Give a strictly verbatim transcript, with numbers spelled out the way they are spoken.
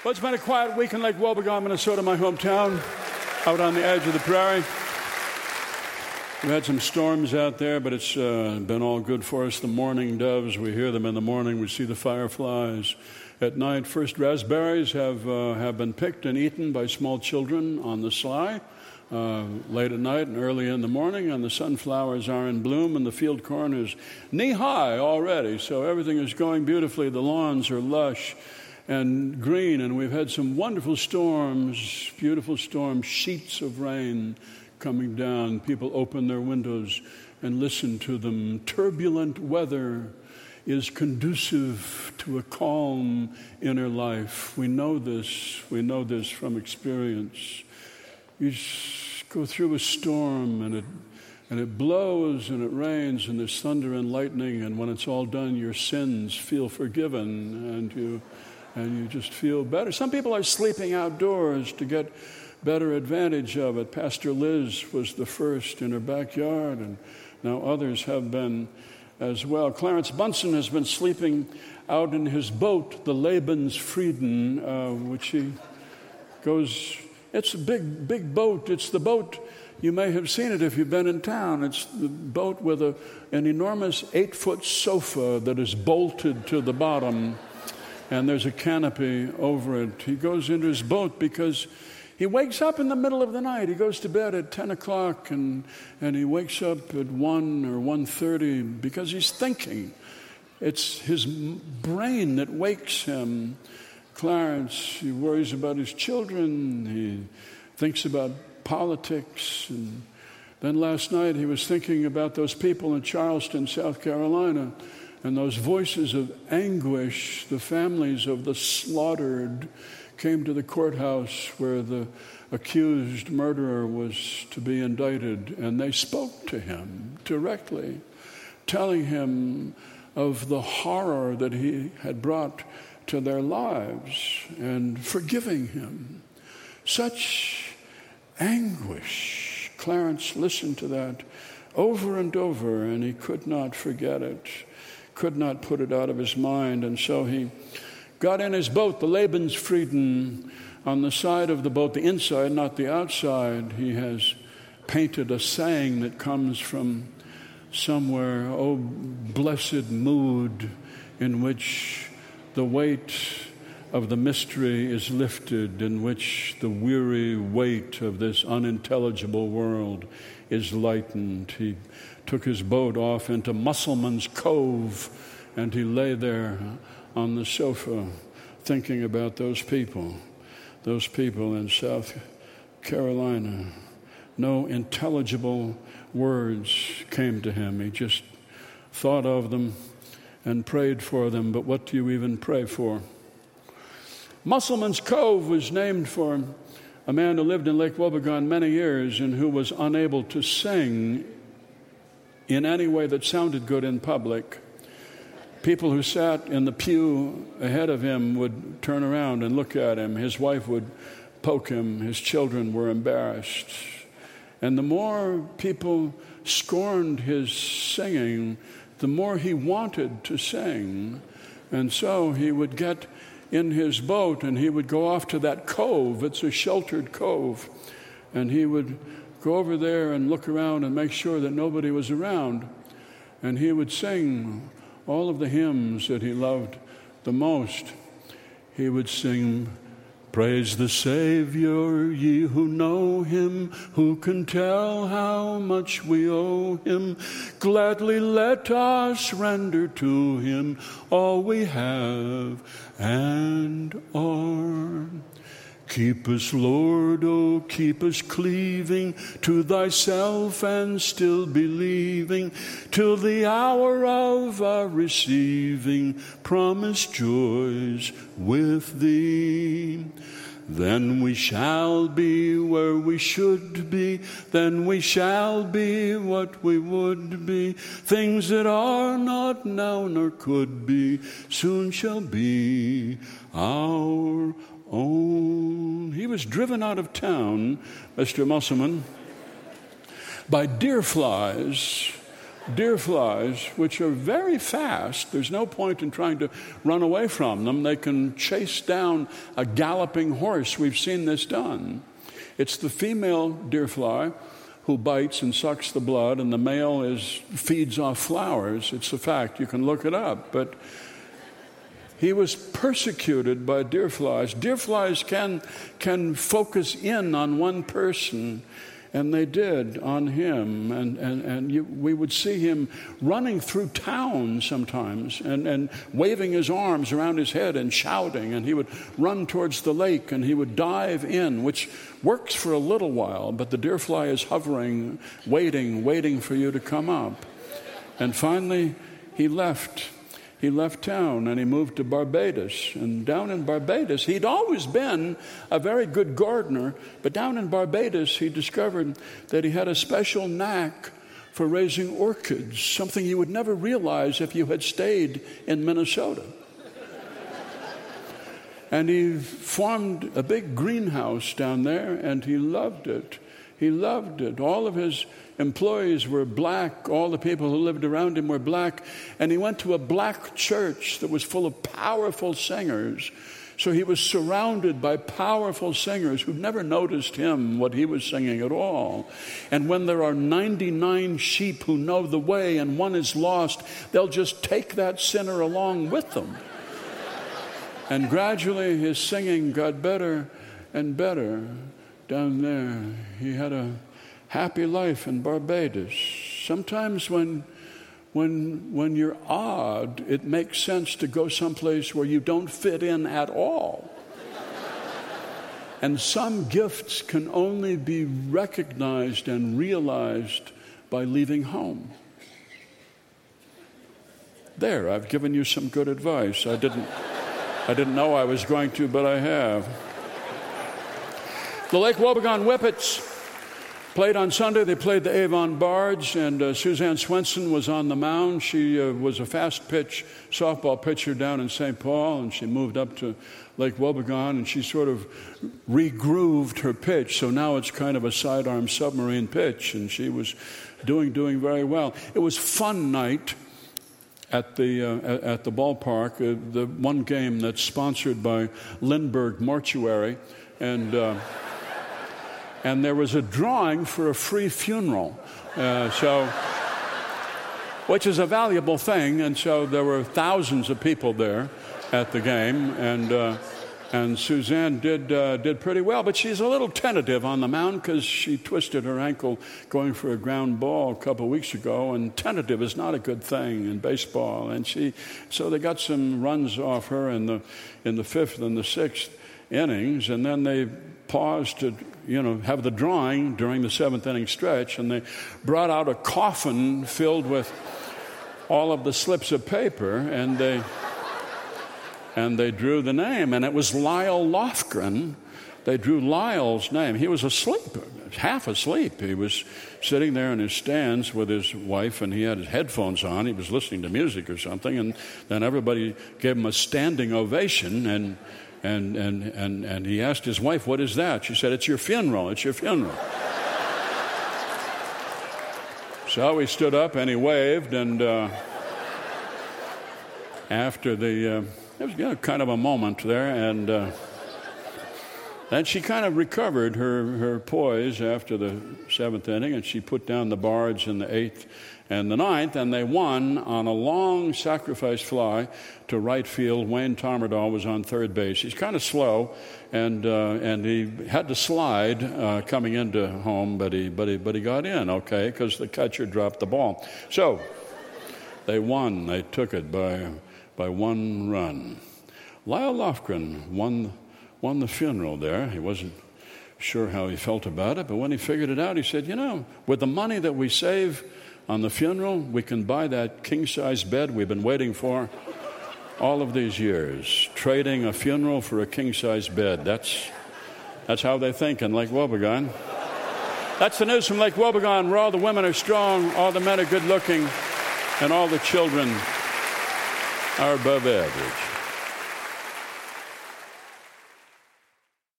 Well, it's been a quiet week in Lake Wobegon, Minnesota, my hometown, out on the edge of the prairie. We've had some storms out there, but it's uh, been all good for us. The mourning doves, we hear them in the morning. We see the fireflies. At night, first raspberries have uh, have been picked and eaten by small children on the sly. Uh, late at night and early in the morning, and the sunflowers are in bloom, and the field corn is knee-high already. So everything is going beautifully. The lawns are lush and green, and we've had some wonderful storms, beautiful storms, sheets of rain coming down. People open their windows and listen to them. Turbulent weather is conducive to a calm inner life. We know this. We know this from experience. You go through a storm, and it and it blows and it rains, and there's thunder and lightning, and when it's all done, your sins feel forgiven, and you and you just feel better. Some people are sleeping outdoors to get better advantage of it. Pastor Liz was the first in her backyard, and now others have been as well. Clarence Bunsen has been sleeping out in his boat, the Lebensfrieden, uh, which he goes... It's a big, big boat. It's the boat, you may have seen it if you've been in town. It's the boat with a, an enormous eight-foot sofa that is bolted to the bottom, and there's a canopy over it. He goes into his boat because he wakes up in the middle of the night. He goes to bed at ten o'clock, and, and he wakes up at one or one thirty because he's thinking. It's his brain that wakes him. Clarence, he worries about his children. He thinks about politics. And then last night he was thinking about those people in Charleston, South Carolina, and those voices of anguish. The families of the slaughtered came to the courthouse where the accused murderer was to be indicted, and they spoke to him directly, telling him of the horror that he had brought to their lives and forgiving him. Such anguish. Clarence listened to that over and over, and he could not forget it, could not put it out of his mind. And so he got in his boat, the Lebensfrieden. On the side of the boat, the inside, not the outside, he has painted a saying that comes from somewhere. Oh, blessed mood in which the weight of the mystery is lifted, in which the weary weight of this unintelligible world is lightened. He took his boat off into Musselman's Cove, and he lay there on the sofa thinking about those people, those people in South Carolina. No intelligible words came to him. He just thought of them and prayed for them, but what do you even pray for? Musselman's Cove was named for a man who lived in Lake Wobegon many years and who was unable to sing in any way that sounded good in public. People who sat in the pew ahead of him would turn around and look at him. His wife would poke him. His children were embarrassed. And the more people scorned his singing, the more he wanted to sing. And so he would get in his boat and he would go off to that cove. It's a sheltered cove. And he would go over there and look around and make sure that nobody was around. And he would sing all of the hymns that he loved the most. He would sing, "Praise the Savior, ye who know him, who can tell how much we owe him. Gladly let us render to him all we have and are. Keep us, Lord, oh, keep us cleaving to thyself and still believing, till the hour of our receiving promised joys with thee. Then we shall be where we should be, then we shall be what we would be. Things that are not now nor could be, soon shall be our own." He was driven out of town, Mister Musselman, by deer flies deer flies, which are very fast. There's no point in trying to run away from them. They can chase down a galloping horse. We've seen this done. It's the female deer fly who bites and sucks the blood, and the male is feeds off flowers. It's a fact. You can look it up. But he was persecuted by deer flies. Deer flies can, can focus in on one person, and they did on him. And, and, and you, we would see him running through town sometimes and, and waving his arms around his head and shouting. And he would run towards the lake and he would dive in, which works for a little while, but the deer fly is hovering, waiting, waiting for you to come up. And finally, he left. He left town and he moved to Barbados. And down in Barbados, he'd always been a very good gardener, but down in Barbados, he discovered that he had a special knack for raising orchids, something you would never realize if you had stayed in Minnesota. And he formed a big greenhouse down there, and he loved it. He loved it. All of his employees were black. All the people who lived around him were black. And he went to a black church that was full of powerful singers. So he was surrounded by powerful singers who never noticed him, what he was singing at all. And when there are ninety-nine sheep who know the way and one is lost, they'll just take that sinner along with them. And gradually his singing got better and better down there. He had a happy life in Barbados. Sometimes when when when you're odd, it makes sense to go someplace where you don't fit in at all. And some gifts can only be recognized and realized by leaving home. There, I've given you some good advice. I didn't I didn't know I was going to, but I have. The Lake Wobegon Whippets played on Sunday. They played the Avon Bards, and uh, Suzanne Swenson was on the mound. She uh, was a fast-pitch softball pitcher down in Saint Paul, and she moved up to Lake Wobegon, and she sort of regrooved her pitch, so now it's kind of a sidearm submarine pitch, and she was doing doing very well. It was fun night at the uh, at the ballpark, uh, the one game that's sponsored by Lindbergh Mortuary, and uh, and there was a drawing for a free funeral, uh, so which is a valuable thing, and so there were thousands of people there at the game, and uh, and Suzanne did uh, did pretty well, but she's a little tentative on the mound because she twisted her ankle going for a ground ball a couple of weeks ago, and tentative is not a good thing in baseball, and she so they got some runs off her in the in the fifth and the sixth innings, and then they paused to you know have the drawing during the seventh inning stretch, and they brought out a coffin filled with all of the slips of paper, and they and they drew the name, and it was Lyle Lofgren. They drew Lyle's name. He was asleep, half asleep. He was sitting there in his stands with his wife, and he had his headphones on. He was listening to music or something, and then everybody gave him a standing ovation, and and and and, and he asked his wife, "What is that?" She said, "It's your funeral. It's your funeral." So he stood up and he waved, and uh, after the, uh, it was you know, kind of a moment there, and uh, then she kind of recovered her, her poise after the seventh inning, and she put down the Bards in the eighth and the ninth, and they won on a long sacrifice fly to right field. Wayne Tomerdahl was on third base. He's kind of slow, and uh, and he had to slide uh, coming into home, but he but he but he got in okay because the catcher dropped the ball. So they won. They took it by by one run. Lyle Lofgren won won the funeral there. He wasn't sure how he felt about it, but when he figured it out, he said, "You know, with the money that we save on the funeral, we can buy that king-size bed we've been waiting for all of these years. Trading a funeral for a king-size bed. That's that's how they think in Lake Wobegon." That's the news from Lake Wobegon, where all the women are strong, all the men are good-looking, and all the children are above average.